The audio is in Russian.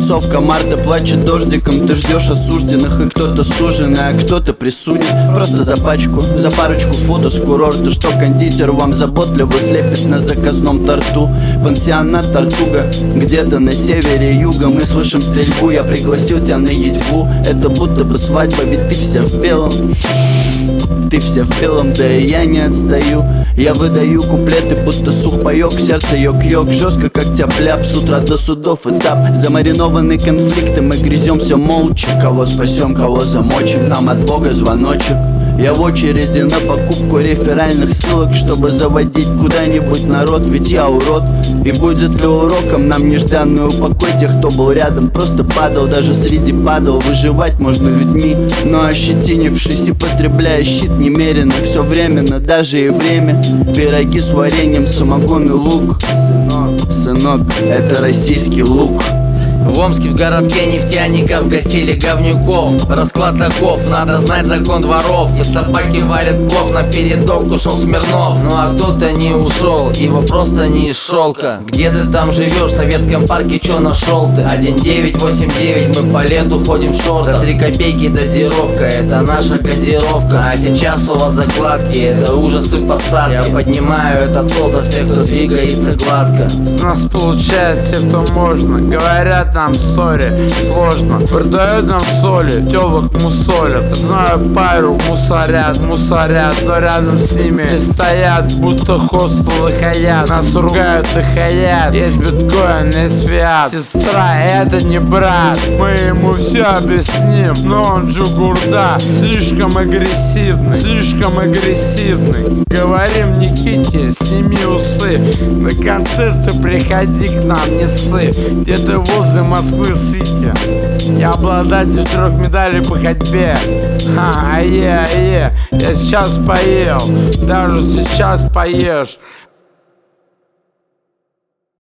концовка марта плачет дождиком. Ты ждешь осужденных, и кто-то суженый, а кто-то присудит. Просто за пачку, за парочку фото с курорта, что кондитер вам заботливо слепит на заказном торту. Пансионат Тартуга, где-то на севере юга. Мы слышим стрельбу, я пригласил тебя на едьбу. Это будто бы свадьба, ведь ты вся в белом. Ты вся в белом, да и я не отстаю. Я выдаю куплеты, будто сухпайок. Сердце йок-йок, жестко как тяп-ляп. С утра до судов этап. Замаринованные конфликты, мы грыземся молча. Кого спасем, кого замочим, нам от Бога звоночек. Я в очереди на покупку реферальных ссылок, чтобы заводить куда-нибудь народ, ведь я урод. И будет ли уроком нам нежданный упокой тех, кто был рядом, просто падал, даже среди падал. Выживать можно людьми, но ощетинившись и потребляя щит немерено. Все временно, даже и время. Пироги с вареньем, самогон и лук. Сынок, это российский лук. В Омске в городке нефтяников гасили говнюков. Расклад таков, надо знать закон дворов. И собаки варят плов, напередок ушел Смирнов. Ну а кто-то не ушел, его просто не из шелка. Где ты там живешь, в советском парке чё нашел ты? 1989, мы по лету ходим в шортах. За 3 копейки дозировка, это наша газировка. А сейчас у вас закладки, это ужасы посадки. Я поднимаю этот тол за всех, кто двигается гладко. С нас получает все, кто можно. Говорят нам сори, сложно. Продают нам соли, тёлок мусолят. Знаю пару, мусорят, но рядом с ними стоят, будто хостелы хаят. Нас ругают и хаят. Есть биткоин, есть фиат. Сестра, это не брат. Мы ему все объясним, но он джугурда. Слишком агрессивный, слишком агрессивный. Говорим Никите, сними усы. На концерты приходи к нам, не ссы. Где-то возле Москвы-Сити. Я обладатель 3 медалей по ходьбе. Я сейчас поел, даже сейчас поешь.